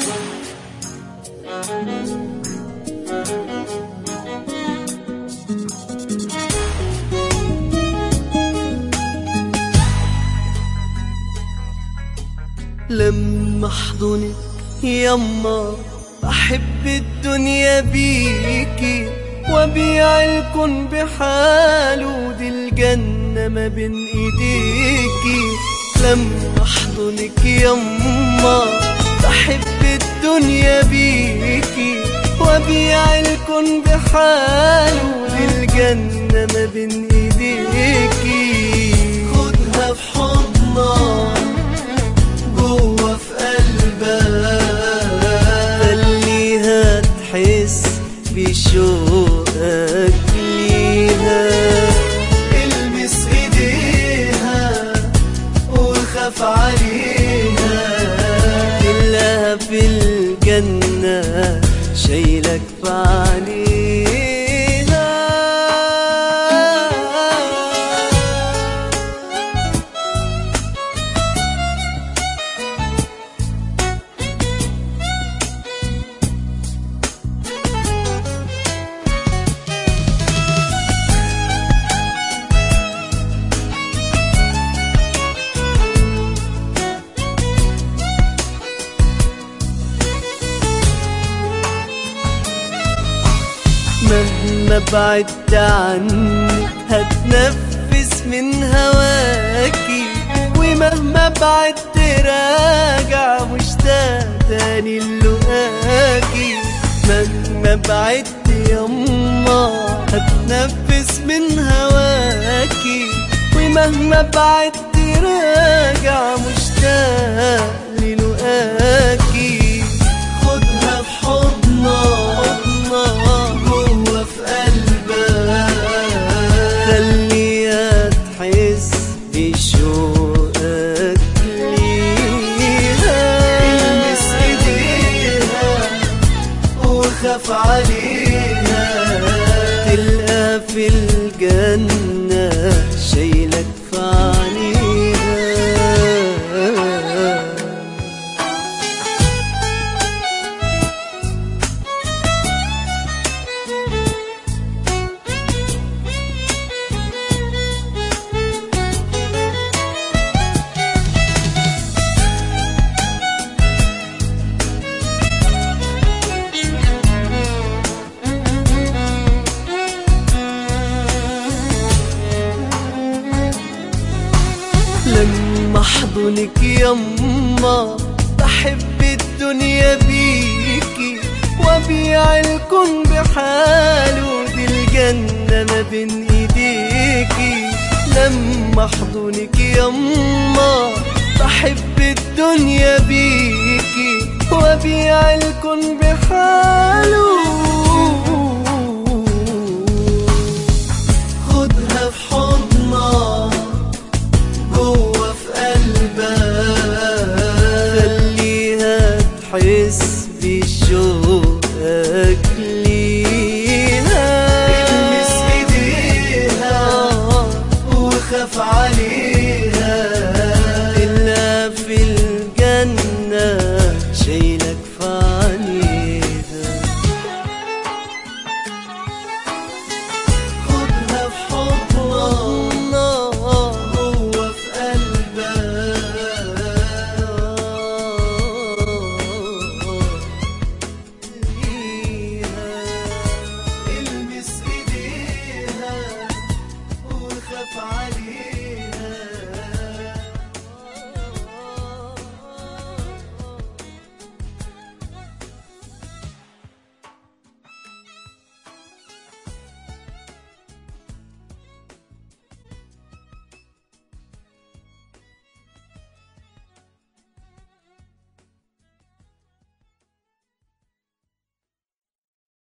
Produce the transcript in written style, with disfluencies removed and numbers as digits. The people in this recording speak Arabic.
لما احضنك يما بحب الدنيا بيكي، وابيع الكون بحاله، دي الجنة ما بين ايديكي. لما احضنك يما بحب الدنيا بيكي، وابيع الكون بحاله، دي الجنة ما بين ايديكي. خدها في حضنك جوه في قلبك، خليها تحس بشوقك ليها. المس ايديها وخاف عليها، كلها في الجنة شايلك في عينيها. مهما بعدت عني هتنفس من هواكي، ومهما بعدت راجع مشتاق تاني لقاكي. مهما بعدت يما هتنفس من هواكي، ومهما بعدت راجع مشتاق للقاكي. خدها في حضنك جوه في قلبك، خليها تحس بشوقك ليها. المس ايديها وخاف عليها، تلقى في الجنة شايلك في عينيها. لما احضنك يما بحب الدنيا بيكي، وابيع الكون بحاله، دي الجنة ما بين ايديكي. لما احضنك يما بحب الدنيا بيكي، وابيع الكون بحاله. خدها في حضنك جوه في قلبك، خليها تحس بشوقك ليها. المس ايديها وخاف عليها، إلا في الجنة شايلك في عينيها. خدها في حضنك جوه في قلبك، المس ايديها وخاف عليها.